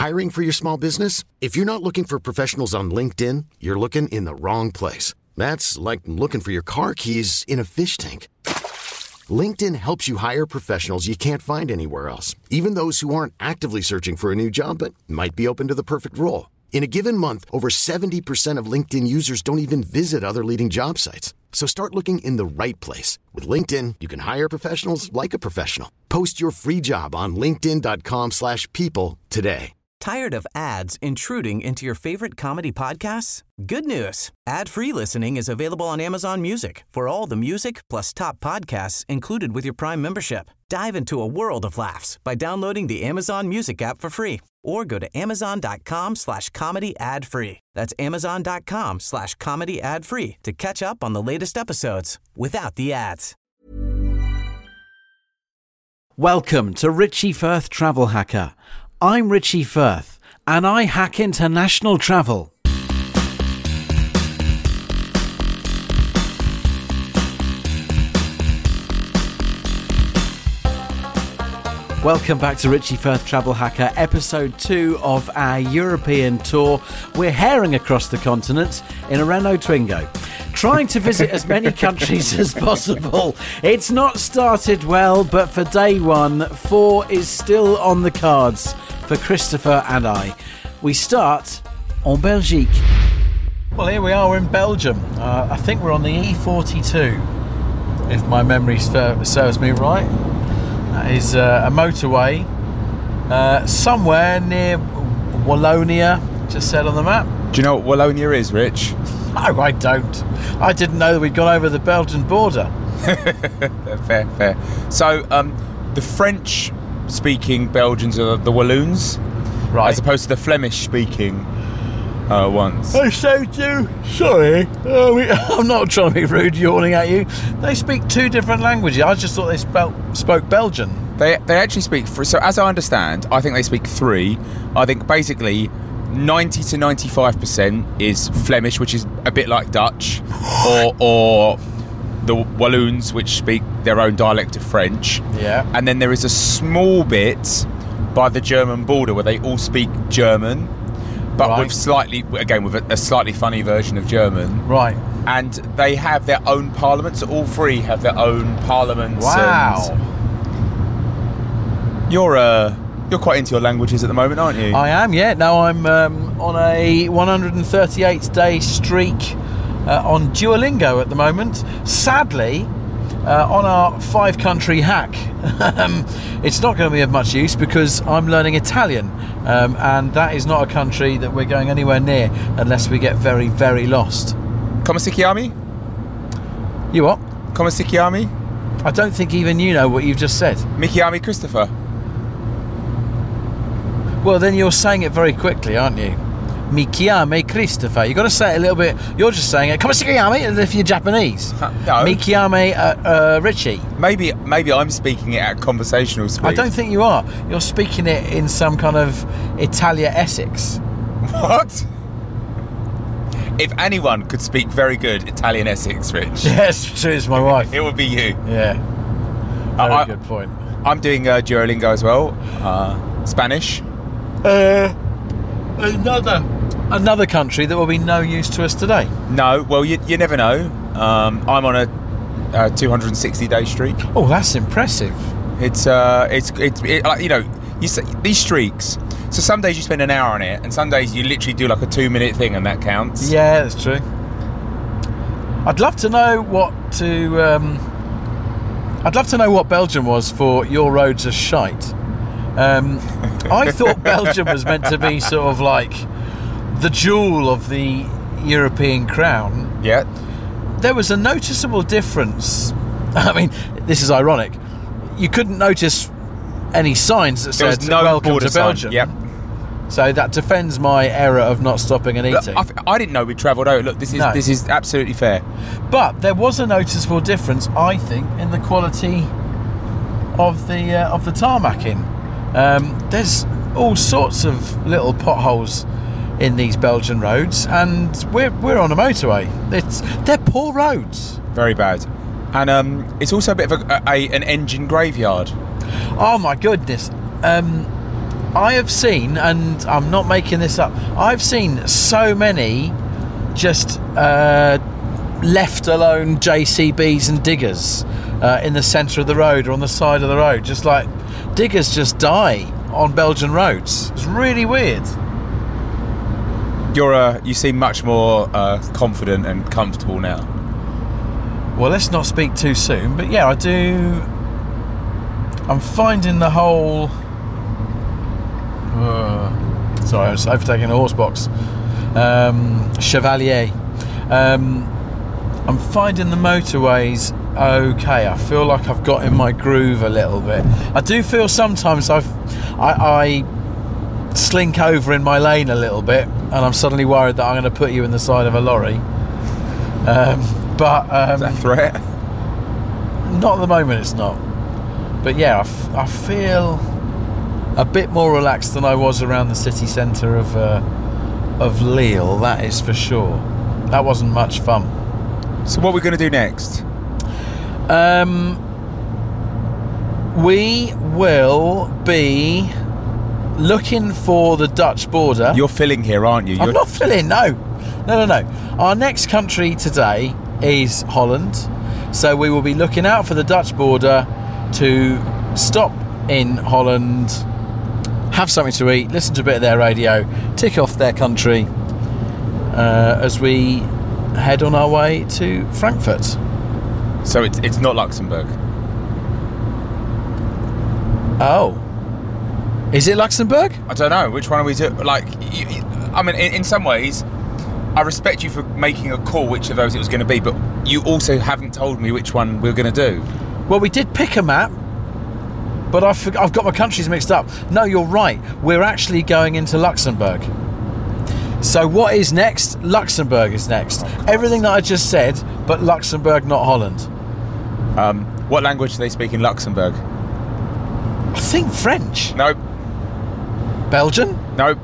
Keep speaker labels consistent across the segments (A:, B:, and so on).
A: Hiring for your small business? If you're not looking for professionals on LinkedIn, you're looking in the wrong place. That's like looking for your car keys in a fish tank. LinkedIn helps you hire professionals you can't find anywhere else, even those who aren't actively searching for a new job but might be open to the perfect role. In a given month, over 70% of LinkedIn users don't even visit other leading job sites. So start looking in the right place. With LinkedIn, you can hire professionals like a professional. Post your free job on linkedin.com/people today.
B: Tired of ads intruding into your favorite comedy podcasts? Good news. Ad-free listening is available on Amazon Music for all the music plus top podcasts included with your Prime membership. Dive into a world of laughs by downloading the Amazon Music app for free or go to amazon.com/comedy ad-free. That's amazon.com/comedy ad-free to catch up on the latest episodes without the ads.
C: Welcome to Richie Firth Travel Hacker. I'm Richie Firth, and I hack international travel. Welcome back to Richie Firth Travel Hacker, episode 2 of our European tour. We're herring across the continent in a Renault Twingo, trying to visit as many countries as possible. It's not started well, but for day 1, 4 is still on the cards for Christopher and I. We start en Belgique. Well, here we are, we're in Belgium. I think we're on the E42, if my memory serves me right. That is a motorway somewhere near Wallonia, just said on the map.
D: Do you know what Wallonia is, Rich?
C: No, I don't. I didn't know that we'd gone over the Belgian border.
D: Fair. So, the French-speaking Belgians are the Walloons,
C: right,
D: as opposed to the Flemish-speaking ones.
C: Oh, so do. Sorry. I'm not trying to be rude, yawning at you. They speak 2 different languages. I just thought they spoke Belgian.
D: They actually speak... So, as I understand, I think they speak 3. I think, basically, 90 to 95% is Flemish, which is a bit like Dutch, or the Walloons, which speak their own dialect of French.
C: Yeah.
D: And then there is a small bit by the German border where they all speak German, but
C: right,
D: with a slightly funny version of German.
C: Right.
D: And they have their own parliament, so all 3 have their own parliaments.
C: Wow.
D: You're quite into your languages at the moment, aren't you?
C: I am, yeah. No, I'm on a 138-day streak on Duolingo at the moment. Sadly, on our 5-country hack, it's not going to be of much use because I'm learning Italian, and that is not a country that we're going anywhere near unless we get very, very lost.
D: Come si chiami?
C: You what?
D: Come si chiami?
C: I don't think even you know what you've just said.
D: Mi chiami Christopher.
C: Well, then you're saying it very quickly, aren't you? Mi chiami Christopher. You've got to say it a little bit. You're just saying it. Come si chiami, as if you're Japanese.
D: No.
C: Mi chiami Richie.
D: Maybe I'm speaking it at conversational speed.
C: I don't think you are. You're speaking it in some kind of Italia Essex.
D: What? If anyone could speak very good Italian Essex, Rich.
C: Yes, so is my wife.
D: It would be you.
C: Yeah. Very good point.
D: I'm doing Duolingo as well. Spanish.
C: Another country that will be no use to us today.
D: No, well, you never know. I'm on a 260-day streak.
C: Oh, that's impressive.
D: It's you know, you say, these streaks. So some days you spend an hour on it, and some days you literally do like a 2-minute thing, and that counts.
C: Yeah, that's true. I'd love to know what Belgium was for your roads are shite. I thought Belgium was meant to be sort of like the jewel of the European crown.
D: Yeah.
C: There was a noticeable difference. I mean, this is ironic. You couldn't notice any signs that said "Welcome to Belgium."
D: Yep.
C: So that defends my error of not stopping and eating.
D: Look, I didn't know we travelled over. Look, this is absolutely fair.
C: But there was a noticeable difference, I think, in the quality of the tarmacking. There's all sorts of little potholes in these Belgian roads, and we're on a motorway. They're poor roads.
D: Very bad. And it's also a bit of an engine graveyard.
C: Oh my goodness. I have seen, and I'm not making this up, I've seen so many just left alone JCBs and diggers in the centre of the road or on the side of the road. Just like diggers just die on Belgian roads. It's really weird.
D: You seem much more confident and comfortable now.
C: Well, let's not speak too soon, but yeah, I do. I'm finding the whole. Sorry, I was overtaking a horse box. Chevalier. I'm finding the motorways okay. I feel like I've got in my groove a little bit. I do feel sometimes I slink over in my lane a little bit, and I'm suddenly worried that I'm going to put you in the side of a lorry. But
D: is that a threat?
C: Not at the moment, it's not. But yeah, I feel a bit more relaxed than I was around the city centre of Lille. That is for sure. That wasn't much fun.
D: So what are we going to do next?
C: We will be looking for the Dutch border.
D: You're filling here, aren't you?
C: I'm not filling. No. Our next country today is Holland, so we will be looking out for the Dutch border to stop in Holland, have something to eat, listen to a bit of their radio, tick off their country as we head on our way to Frankfurt.
D: So it's not Luxembourg.
C: Oh, is it Luxembourg?
D: I don't know. Which one are we doing? Like, I mean, in some ways, I respect you for making a call which of those it was going to be, but you also haven't told me which one we were going to do.
C: Well, we did pick a map, but I've got my countries mixed up. No, you're right. We're actually going into Luxembourg. So what is next? Luxembourg is next. Everything that I just said, but Luxembourg, not Holland.
D: What language do they speak in Luxembourg?
C: I think French.
D: Nope.
C: Belgian?
D: Nope.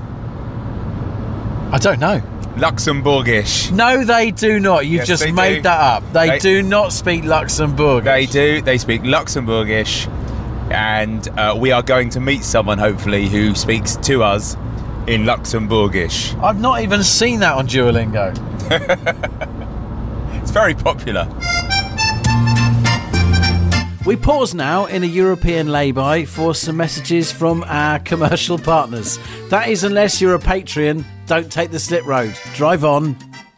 C: I don't know.
D: Luxembourgish.
C: No, they do not. You've just made that up. They do not speak Luxembourgish.
D: They do. They speak Luxembourgish. And we are going to meet someone, hopefully, who speaks to us in Luxembourgish.
C: I've not even seen that on Duolingo.
D: It's very popular.
C: We pause now in a European lay-by for some messages from our commercial partners. That is, unless you're a Patreon, don't take the slip road. Drive on.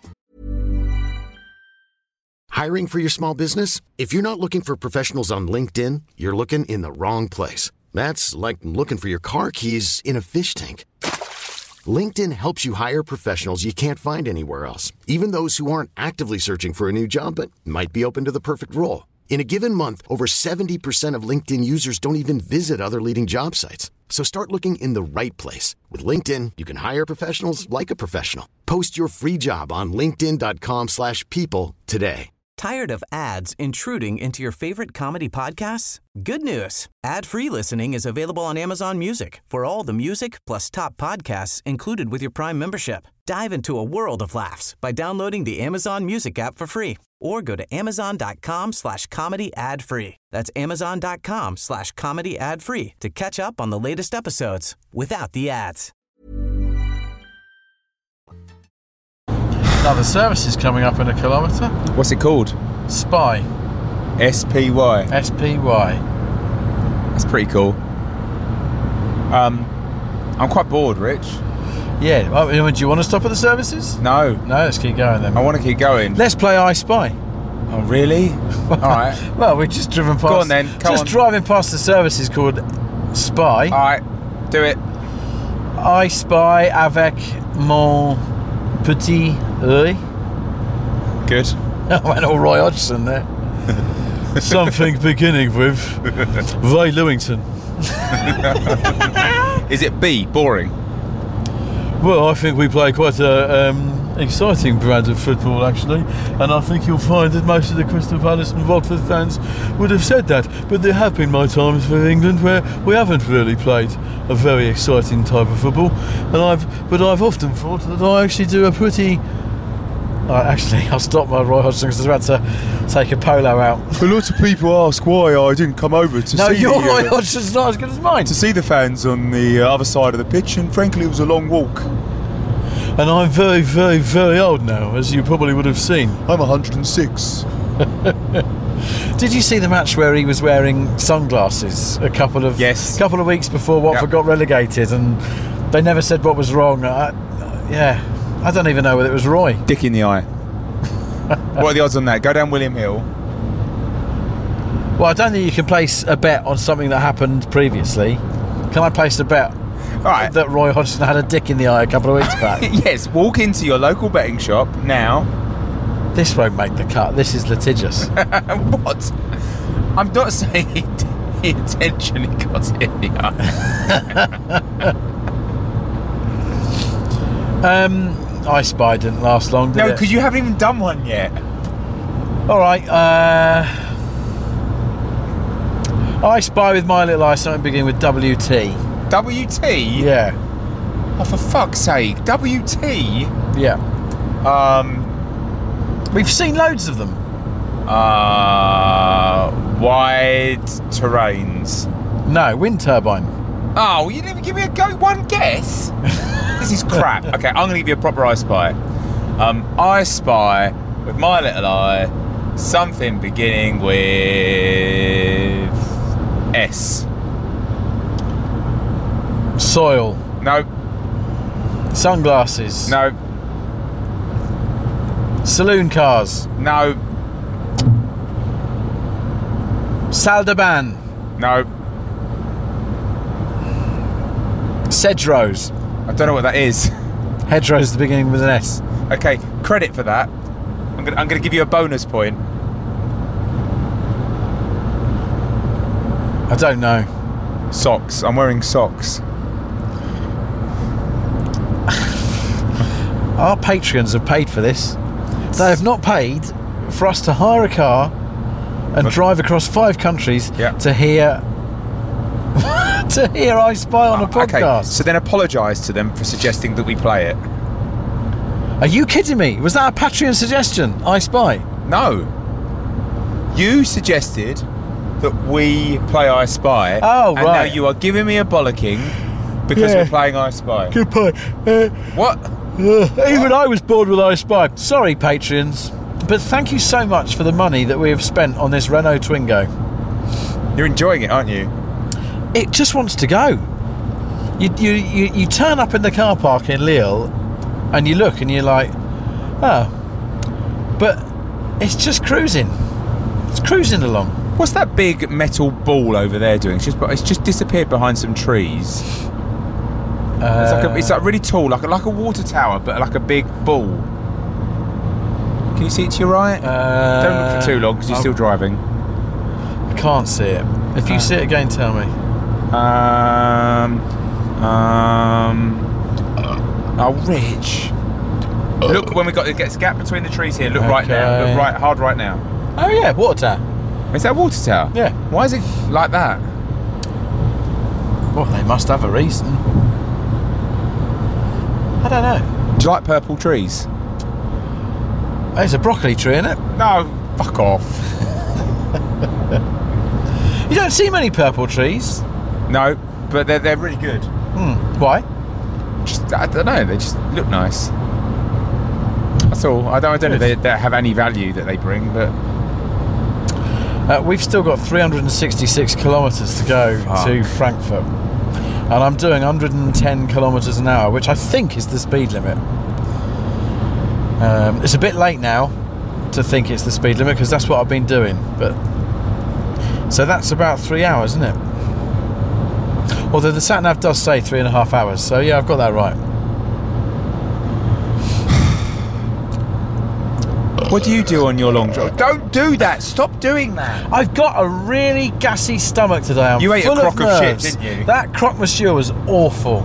A: Hiring for your small business? If you're not looking for professionals on LinkedIn, you're looking in the wrong place. That's like looking for your car keys in a fish tank. LinkedIn helps you hire professionals you can't find anywhere else, even those who aren't actively searching for a new job but might be open to the perfect role. In a given month, over 70% of LinkedIn users don't even visit other leading job sites. So start looking in the right place. With LinkedIn, you can hire professionals like a professional. Post your free job on linkedin.com/people today.
B: Tired of ads intruding into your favorite comedy podcasts? Good news. Ad-free listening is available on Amazon Music for all the music plus top podcasts included with your Prime membership. Dive into a world of laughs by downloading the Amazon Music app for free or go to amazon.com/comedy ad-free. That's amazon.com/comedy ad-free to catch up on the latest episodes without the ads.
C: Now the service is coming up in a kilometre.
D: What's it called?
C: Spy.
D: SPY.
C: SPY.
D: That's pretty cool. I'm quite bored, Rich.
C: Yeah. Do you want to stop at the services?
D: No.
C: No, let's keep going then.
D: I want to keep going.
C: Let's play I Spy.
D: Oh, really? All right.
C: Well, we've just driven past.
D: Go on then.
C: Driving past the services called Spy.
D: All right. Do it.
C: I spy avec mon petit œil.
D: Good.
C: I went all Roy Hodgson there. Something beginning with Ray Lewington.
D: Is it B, boring?
C: Well, I think we play quite a exciting brand of football, actually, and I think you'll find that most of the Crystal Palace and Watford fans would have said that. But there have been my times for England where we haven't really played a very exciting type of football, and I've often thought that I actually do a pretty Actually, I'll stop my Roy Hodgson because I was about to take a polo out.
D: A lot of people ask why I didn't come over to
C: No,
D: see
C: your
D: the,
C: Roy Hodgson's not as good as mine.
D: to see the fans on the other side of the pitch, and frankly, it was a long walk.
C: And I'm very, very, very old now, as you probably would have seen.
D: I'm 106.
C: Did you see the match where he was wearing sunglasses a couple of weeks before Watford got relegated, and they never said what was wrong? I don't even know whether it was Roy.
D: Dick in the eye. What are the odds on that? Go down William Hill.
C: Well, I don't think you can place a bet on something that happened previously. Can I place a bet that Roy Hodgson had a dick in the eye a couple of weeks back?
D: Yes, walk into your local betting shop now.
C: This won't make the cut. This is litigious.
D: What? I'm not saying he intentionally got it in the eye.
C: I Spy didn't last long, did it?
D: No, because you haven't even done one yet.
C: All right. I Spy with My Little Eye, something beginning with WT.
D: WT?
C: Yeah.
D: Oh, for fuck's sake. WT?
C: Yeah. We've seen loads of them.
D: Wide terrains.
C: No, wind turbine.
D: Oh, you didn't even give me one guess? This is crap. Okay, I'm going to give you a proper I Spy. I Spy with My Little Eye, something beginning with S.
C: Soil.
D: No.
C: Sunglasses.
D: No.
C: Saloon cars.
D: No.
C: Saldaban.
D: No.
C: Sedgerows.
D: I don't know what that is.
C: Hedgerows, the beginning with an S.
D: Okay, credit for that. I'm gonna give you a bonus point.
C: I don't know.
D: Socks. I'm wearing socks.
C: Our Patreons have paid for this. They have not paid for us to hire a car and drive across 5 countries to hear I Spy on a podcast.
D: Okay, so then apologise to them for suggesting that we play it.
C: Are you kidding me? Was that a Patreon suggestion? I Spy?
D: No. You suggested that we play I Spy.
C: Oh,
D: and now you are giving me a bollocking because we're playing I Spy.
C: Goodbye.
D: What?
C: Even I was bored with I Spy. Sorry, Patreons. But thank you so much for the money that we have spent on this Renault Twingo.
D: You're enjoying it, aren't you?
C: It just wants to go. You turn up in the car park in Lille and you look and you're like, oh, but it's just cruising. It's cruising along.
D: What's that big metal ball over there doing? It's just disappeared behind some trees. It's like really tall, like a water tower, but like a big ball. Can you see it to your right? Don't look for too long because you're still driving.
C: I can't see it. If you see it again, tell me.
D: Oh, Rich. Look, when it gets a gap between the trees here. Look right now. Look hard right now.
C: Oh yeah, water tower.
D: Is that a water tower?
C: Yeah.
D: Why is it like that?
C: Well, they must have a reason. I don't know.
D: Do you like purple trees?
C: There's a broccoli tree in it.
D: No, fuck off.
C: You don't see many purple trees.
D: No, but they're really good.
C: Why?
D: I don't know. They just look nice. That's all. I don't know if they have any value that they bring, but
C: we've still got 366 kilometres to go to Frankfurt, and I'm doing 110 kilometres an hour, which I think is the speed limit. It's a bit late now to think it's the speed limit because that's what I've been doing, but so that's about 3 hours, isn't it? Although the sat-nav does say 3.5 hours, so yeah, I've got that right.
D: What do you do on your long drive? Don't do that! Stop doing that!
C: I've got a really gassy stomach today. I'm
D: You ate
C: full
D: a crock of shit,
C: nerves.
D: didn't you?
C: That croque monsieur was awful.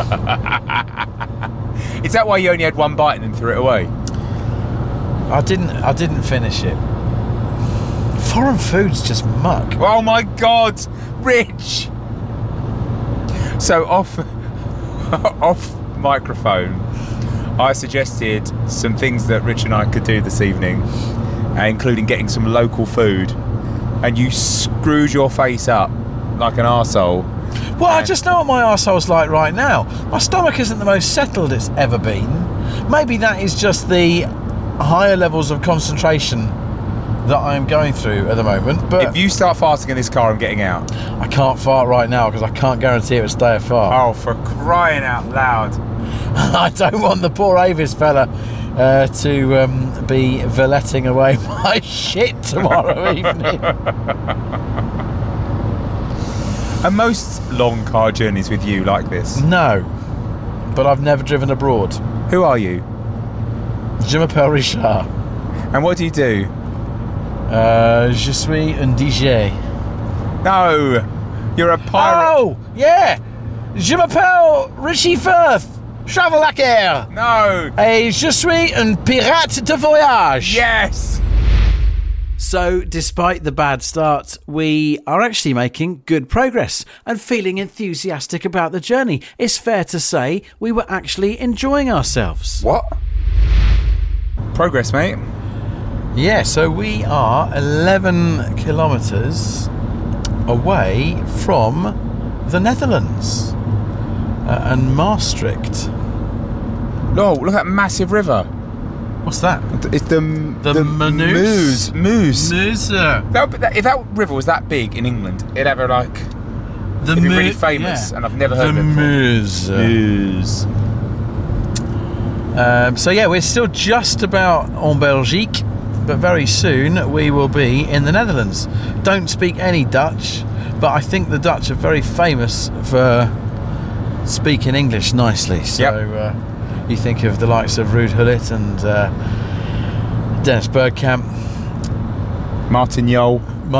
D: Is that why you only had one bite and then threw it away?
C: I didn't finish it. Foreign food's just muck.
D: Oh my God, Rich! So off microphone, I suggested some things that Rich and I could do this evening, including getting some local food, and you screwed your face up like an arsehole.
C: Well, I just know what my arsehole's like right now. My stomach isn't the most settled it's ever been. Maybe that is just the higher levels of concentration that I'm going through at the moment. But
D: if you start farting in this car, I'm getting out.
C: I can't fart right now because I can't guarantee it will stay a fart.
D: Oh, for crying out loud.
C: I don't want the poor Avis fella to be valeting away my shit tomorrow evening.
D: Are most long car journeys with you like this?
C: No, but I've never driven abroad.
D: Who are you?
C: Je m'appelle Richard.
D: And what do you do?
C: Je suis un DJ.
D: No, you're a pirate.
C: Oh, yeah. Je m'appelle Richie Firth. Travel hacker.
D: No.
C: Et je suis un pirate de voyage.
D: Yes.
C: So, despite the bad start, we are actually making good progress and feeling enthusiastic about the journey. It's fair to say we were actually enjoying ourselves.
D: What? Progress, mate.
C: Yeah, so we are 11 kilometres away from the Netherlands and Maastricht.
D: No, look at that massive river.
C: What's that?
D: It's the
C: Meuse.
D: Meuse.
C: Meuse.
D: If that river was that big in England, it'd have it'd be really famous,
C: yeah.
D: and I've never heard of it before.
C: Meuse. So yeah, we're still just about en Belgique, but very soon we will be in the Netherlands. Don't speak any Dutch, but I think the Dutch are very famous for speaking English nicely. So you think of the likes of Ruud Gullit and Dennis Bergkamp,
D: Martin Jol,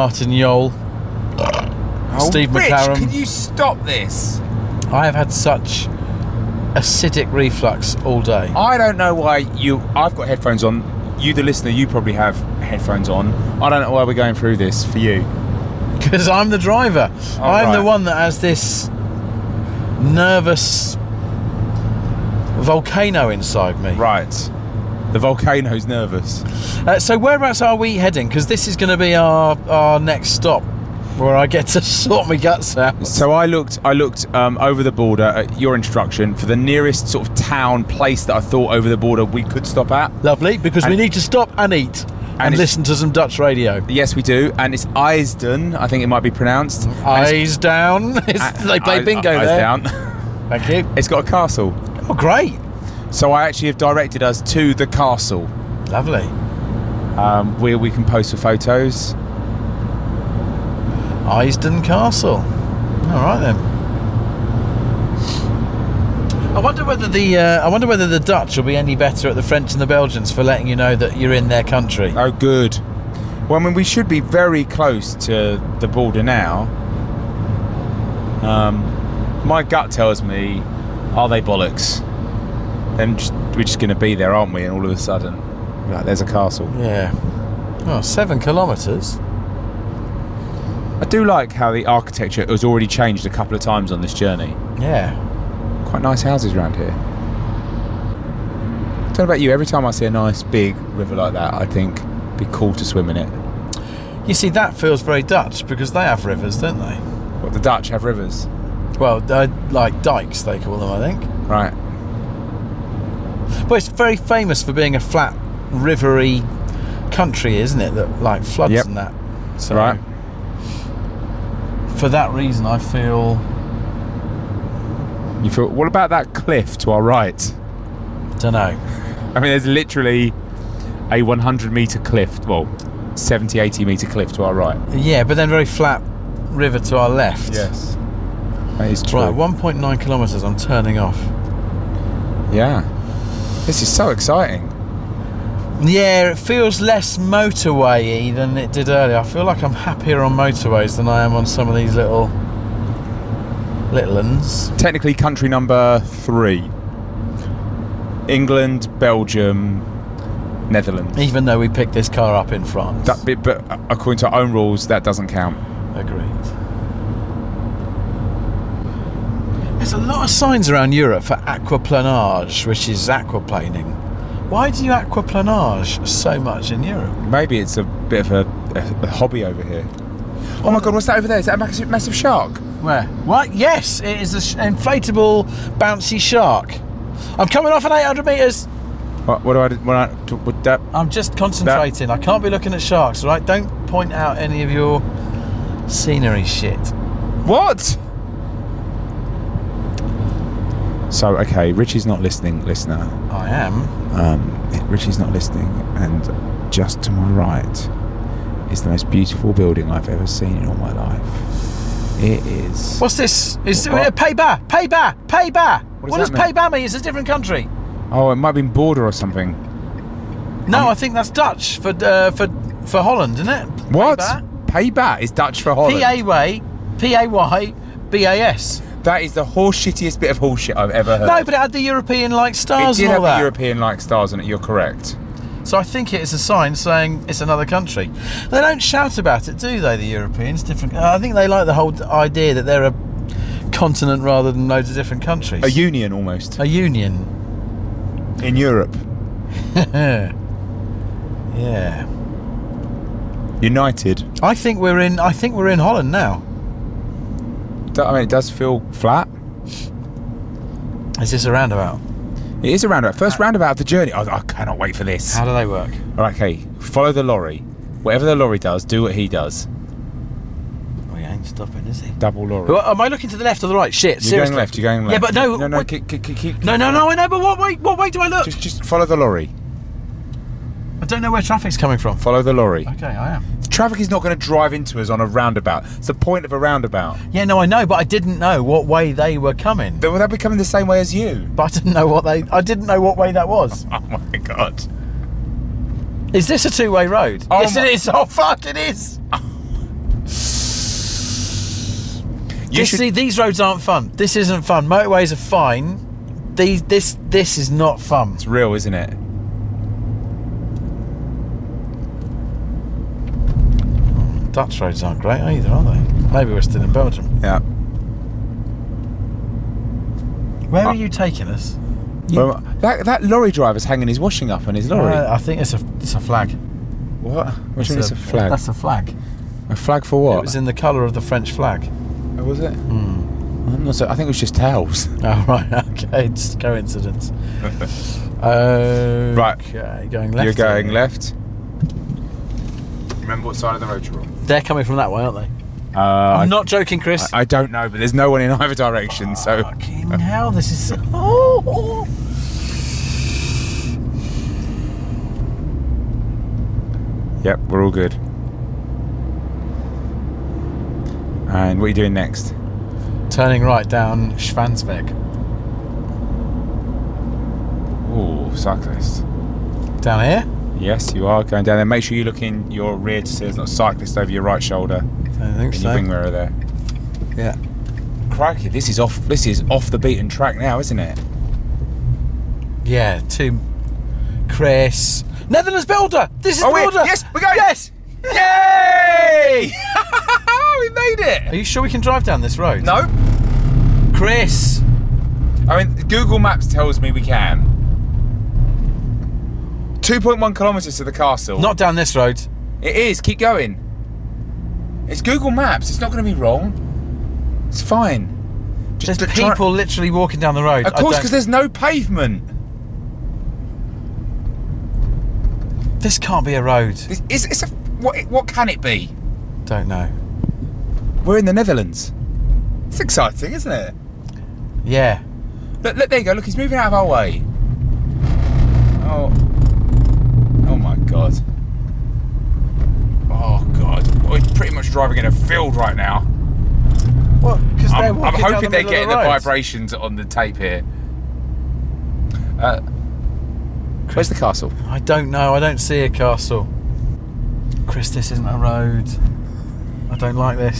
C: Steve
D: Rich,
C: McLaren.
D: Can you stop this?
C: I have had such acidic reflux all day.
D: I don't know why I've got headphones on. You, the listener, you probably have headphones on. I don't know why we're going through this for you.
C: Because I'm the driver. I'm the one that has this nervous volcano inside me.
D: Right. The volcano's nervous.
C: So whereabouts are we heading? Because this is going to be our next stop, where I get to sort my guts out.
D: So I looked over the border at your instruction for the nearest sort of town place that I thought over the border we could stop at.
C: Lovely, because we need to stop and eat and listen to some Dutch radio.
D: Yes, we do. And it's IJsden, I think it might be pronounced.
C: Eyes down. They play bingo there.
D: Eyes down.
C: Thank you.
D: It's got a castle.
C: Oh, great.
D: So I actually have directed us to the castle.
C: Lovely.
D: Where we can post for photos.
C: Eisden Castle. All right then. I wonder whether the Dutch will be any better at the French and the Belgians for letting you know that you're in their country.
D: Oh, good. Well, I mean, we should be very close to the border now. My gut tells me, are they bollocks? Then we're just going to be there, aren't we? And all of a sudden, right, there's a castle.
C: Yeah. Oh, 7 kilometres.
D: I do like how the architecture has already changed a couple of times on this journey.
C: Yeah.
D: Quite nice houses around here. I don't know about you, every time I see a nice big river like that, I think it'd be cool to swim in it.
C: You see, that feels very Dutch because they have rivers, don't they?
D: What, the Dutch have rivers?
C: Well, like dikes, they call them, I think.
D: Right.
C: But it's very famous for being a flat, rivery country, isn't it? That like floods and that. So,
D: right.
C: For that reason, I feel.
D: You feel. What about that cliff to our right?
C: Don't know.
D: I mean, there's literally a 100-metre cliff. Well, 70, 80-metre cliff to our right.
C: Yeah, but then very flat river to our left.
D: Yes. That is true.
C: Right, 1.9 kilometres. I'm turning off.
D: Yeah. This is so exciting.
C: Yeah, it feels less motorway-y than it did earlier. I feel like I'm happier on motorways than I am on some of these little uns.
D: Technically country number 3. England, Belgium, Netherlands.
C: Even though we picked this car up in France.
D: But according to our own rules, that doesn't count.
C: Agreed. There's a lot of signs around Europe for aquaplanage, which is aquaplaning. Why do you aquaplanage so much in Europe?
D: Maybe it's a bit of a hobby over here. Oh my God, what's that over there? Is that a massive shark?
C: Where? What? Yes, it is an inflatable, bouncy shark. I'm coming off at 800 metres. What
D: I'm
C: just concentrating. I can't be looking at sharks, all right? Don't point out any of your scenery shit.
D: What? So, okay, Richie's not listening, listener.
C: I am.
D: Richie's not listening, and just to my right is the most beautiful building I've ever seen in all my life. It is...
C: What's this? Is it Pays-Bas? Pays-Bas? Pays-Bas? What does Pays-Bas mean? It's a different country.
D: Oh, it might have been Border or something.
C: No, I think that's Dutch for Holland, isn't it?
D: What?
C: Pays-Bas?
D: Pays-Bas is Dutch for Holland.
C: P-A-Y-B-A-S.
D: That is the horseshittiest bit of horseshit I've ever heard.
C: No, but it had the European-like stars
D: and all that. It did have the European-like stars on it, you're correct.
C: So I think it is a sign saying it's another country. They don't shout about it, do they, the Europeans? Different. I think they like the whole idea that they're a continent rather than loads of different countries.
D: A union, almost.
C: A union.
D: In Europe.
C: Yeah.
D: United.
C: I think we're in Holland now.
D: I mean, it does feel flat.
C: Is this a roundabout?
D: It is a roundabout. First roundabout of the journey. I cannot wait for this.
C: How do they work?
D: All right, okay. Follow the lorry. Whatever the lorry does, do what he does.
C: Oh, he ain't stopping, is he?
D: Double lorry.
C: Well, am I looking to the left or the right? Shit, seriously.
D: You're going left. You're going left.
C: Yeah, but no.
D: No. Keep.
C: No. I know. But what way do I look?
D: Just follow the lorry.
C: I don't know where traffic's coming from.
D: Follow the lorry.
C: Okay, I am.
D: The traffic is not going to drive into us on a roundabout. It's the point of a roundabout.
C: Yeah, no, I know, but I didn't know what way they were coming.
D: Well, they'll be coming the same way as you.
C: But I didn't know what way that was.
D: Oh my God.
C: Is this a two-way road?
D: Oh
C: yes, it is. Oh, fuck, it is. See, these roads aren't fun. This isn't fun. Motorways are fine. This is not fun.
D: It's real, isn't it?
C: Dutch roads aren't great either, are they? Maybe we're still in Belgium.
D: Yeah.
C: Where are you taking us?
D: Well, that lorry driver's hanging his washing up on his lorry.
C: I think it's a flag.
D: What? What do you mean it's a flag?
C: That's a flag.
D: A flag for what?
C: It was in the colour of the French flag.
D: Oh, was it? I'm not so, I think it was just towels.
C: Oh, right, okay, it's coincidence.
D: Right.
C: Okay, going left.
D: You're going left. Remember what side of the road you're on?
C: They're coming from that way, aren't they? I'm not joking, Chris.
D: I don't know, but there's no one in either direction, so...
C: Fucking hell, this is... Oh.
D: Yep, we're all good. And what are you doing next?
C: Turning right down Schwansweg.
D: Ooh, cyclist.
C: Down here?
D: Yes, you are going down there. Make sure you look in your rear to see there's not a cyclist over your right shoulder.
C: I think so.
D: Your wing mirror there.
C: Yeah.
D: Crikey, this is off the beaten track now, isn't it?
C: Yeah, to Chris. Netherlands Builder! This is Builder!
D: Yes, we're going!
C: Yes!
D: Yay! We made it!
C: Are you sure we can drive down this road?
D: No.
C: Chris!
D: I mean, Google Maps tells me we can. 2.1 kilometres to the castle.
C: Not down this road.
D: It is, keep going. It's Google Maps, it's not going to be wrong. It's fine.
C: There's people literally walking down the road.
D: Of course, because there's no pavement.
C: This can't be a road.
D: What can it be?
C: Don't know.
D: We're in the Netherlands. It's exciting, isn't it?
C: Yeah.
D: Look, there you go. Look, he's moving out of our way. Oh my God. Oh God. We're pretty much driving in a field right now.
C: What? Because
D: I'm hoping they're getting the vibrations on the tape here. Where's the castle?
C: I don't know. I don't see a castle. Chris, this isn't a road. I don't like this.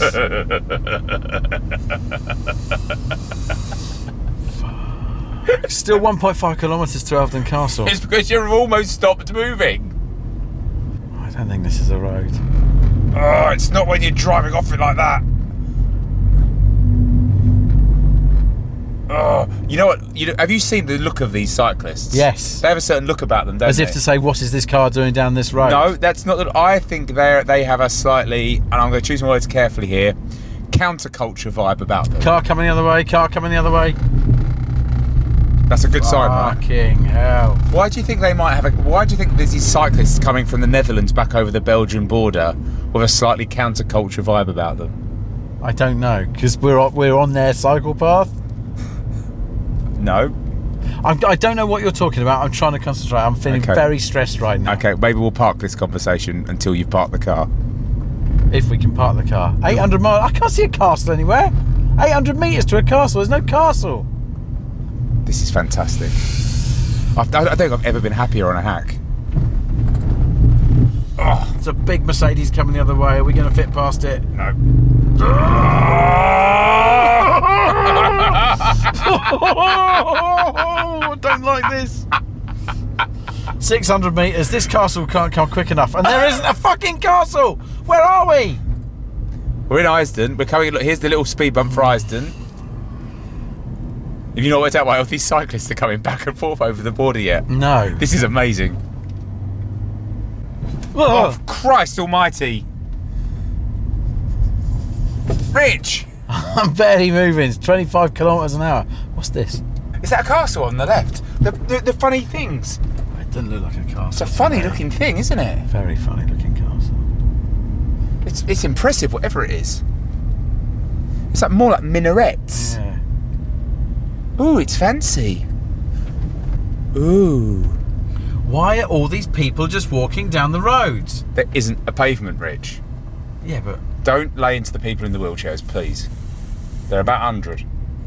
C: Still 1.5 kilometres to Elveden Castle.
D: It's because you've almost stopped moving.
C: I don't think this is a road.
D: Oh, it's not when you're driving off it like that. Oh, you know what? Have you seen the look of these cyclists?
C: Yes.
D: They have a certain look about them, don't
C: As
D: they?
C: if to say, what is this car doing down this road?
D: No, that's not. I think they have a slightly, and I'm going to choose my words carefully here, counterculture vibe about them.
C: Car coming the other way, car coming the other way.
D: That's a good sign, right?
C: Fucking hell.
D: Why do you think they might have why do you think there's these cyclists coming from the Netherlands back over the Belgian border with a slightly counterculture vibe about them?
C: I don't know, because we're on their cycle path.
D: No.
C: I don't know what you're talking about. I'm trying to concentrate. I'm feeling very stressed right now.
D: Okay, maybe we'll park this conversation until you've parked the car.
C: If we can park the car. 800 miles. I can't see a castle anywhere. 800 metres to a castle. There's no castle.
D: This is fantastic. I don't think I've ever been happier on a hack.
C: Oh, it's a big Mercedes coming the other way. Are we going to fit past it?
D: No.
C: I don't like this. 600 metres. This castle can't come quick enough. And there isn't a fucking castle. Where are we?
D: We're in Isden. We're coming. Look, here's the little speed bump for Isden. Have you not worked out why all these cyclists are coming back and forth over the border yet?
C: No.
D: This is amazing. Oh, Christ almighty. Rich!
C: I'm barely moving. It's 25 kilometres an hour. What's this?
D: Is that a castle on the left? The funny things.
C: It doesn't look like a castle.
D: It's a funny looking thing, isn't it?
C: Very funny looking castle.
D: It's impressive, whatever it is. It's like more like minarets.
C: Yeah.
D: Ooh, it's fancy. Ooh.
C: Why are all these people just walking down the roads?
D: There isn't a pavement, Rich.
C: Yeah, but...
D: Don't lay into the people in the wheelchairs, please. They're about 100.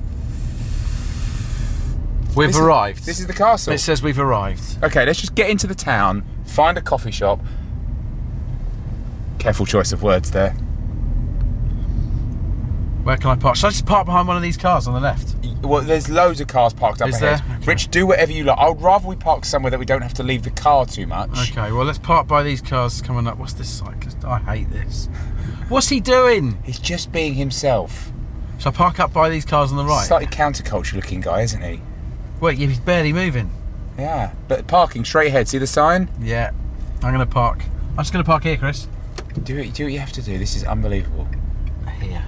C: We've arrived.
D: This is the castle.
C: It says we've arrived.
D: Okay, let's just get into the town, find a coffee shop. Careful choice of words there.
C: Where can I park? Should I just park behind one of these cars on the left?
D: Well, there's loads of cars parked up
C: Is
D: ahead.
C: there? Okay.
D: Rich, do whatever you like. I would rather we park somewhere that we don't have to leave the car too much.
C: Okay, well, let's park by these cars coming up. What's this cyclist? I hate this. What's he doing?
D: He's just being himself.
C: Shall I park up by these cars on the right?
D: Slightly counterculture looking guy, isn't he?
C: Wait, yeah, he's barely moving.
D: Yeah, but parking straight ahead. See the sign?
C: Yeah, I'm going to park. I'm just going to park here, Chris.
D: Do what you have to do. This is unbelievable.
C: Here.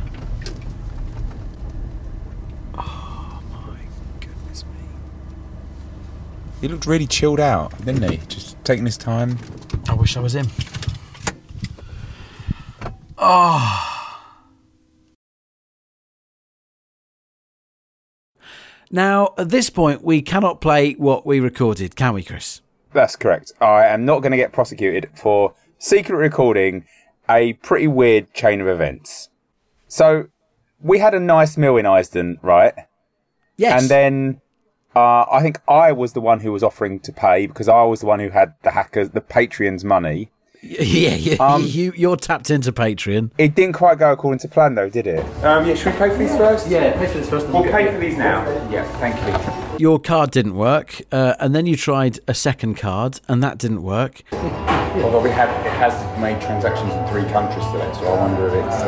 C: Oh my goodness me.
D: He looked really chilled out, didn't he? Just taking his time.
C: I wish I was him. Oh. Now, at this point, we cannot play what we recorded, can we, Chris?
D: That's correct. I am not going to get prosecuted for secret recording a pretty weird chain of events. So, we had a nice meal in Isden, right?
C: Yes.
D: And then I think I was the one who was offering to pay because I was the one who had the Patreon's money.
C: Yeah, you're tapped into Patreon.
D: It didn't quite go according to plan, though, did it? Yeah, should we pay for these first?
C: Yeah, pay for this first.
D: We'll pay for these now. Yeah, thank you.
C: Your card didn't work, and then you tried a second card, and that didn't work.
D: Although it has made transactions in 3 countries today, so I wonder if it's...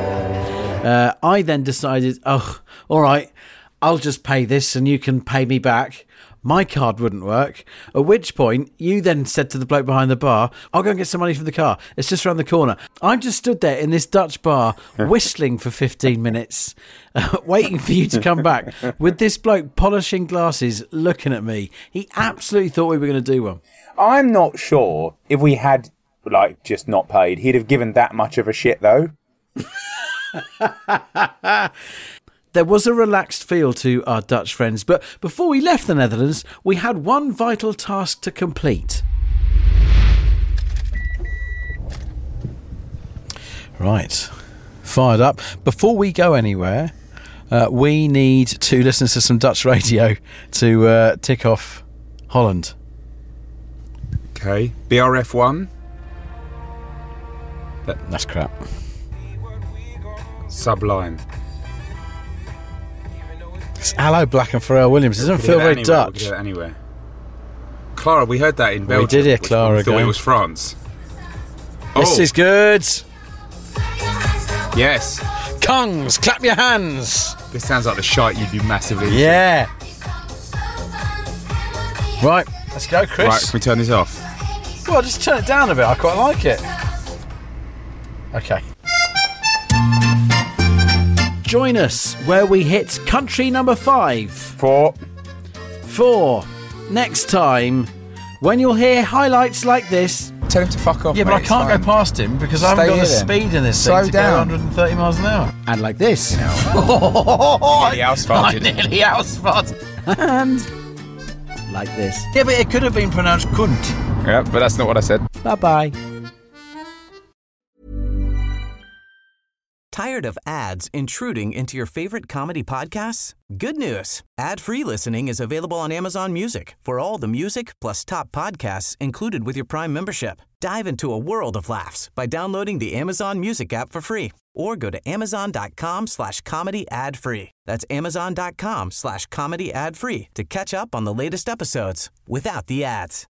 C: I then decided, oh, all right, I'll just pay this and you can pay me back. My card wouldn't work. At which point, you then said to the bloke behind the bar, I'll go and get some money from the car. It's just around the corner. I'm just stood there in this Dutch bar, whistling for 15 minutes, waiting for you to come back, with this bloke polishing glasses, looking at me. He absolutely thought we were going to do one.
D: I'm not sure if we had, just not paid, he'd have given that much of a shit, though.
C: There was a relaxed feel to our Dutch friends, but before we left the Netherlands, we had one vital task to complete. Right, fired up. Before we go anywhere, we need to listen to some Dutch radio to tick off Holland.
D: Okay, BRF1.
C: That's crap.
D: Sublime.
C: It's Hello, Black and Pharrell Williams. It doesn't feel very Dutch.
D: We could hear that anywhere. Clara, we heard that in Belgium.
C: We did hear Clara
D: we thought
C: again.
D: it was France.
C: This is good.
D: Yes.
C: Kongs, clap your hands.
D: This sounds like the shite you'd be massively into.
C: Yeah. Right, let's go, Chris.
D: Right, can we turn this off?
C: Well, just turn it down a bit. I quite like it. Okay. Join us where we hit country number 5.
D: 4.
C: Next time, when you'll hear highlights like this.
D: Tell him to fuck off.
C: Yeah, but
D: mate,
C: I can't go past him because I haven't got the speed in this thing to go 130 miles an hour. And like this.
D: Nearly
C: I nearly out-spotted. And like this. Yeah, but it could have been pronounced cunt.
D: Yeah, but that's not what I said.
C: Bye-bye.
B: Tired of ads intruding into your favorite comedy podcasts? Good news. Ad-free listening is available on Amazon Music for all the music plus top podcasts included with your Prime membership. Dive into a world of laughs by downloading the Amazon Music app for free or go to amazon.com/comedy ad-free. That's amazon.com/comedy ad-free to catch up on the latest episodes without the ads.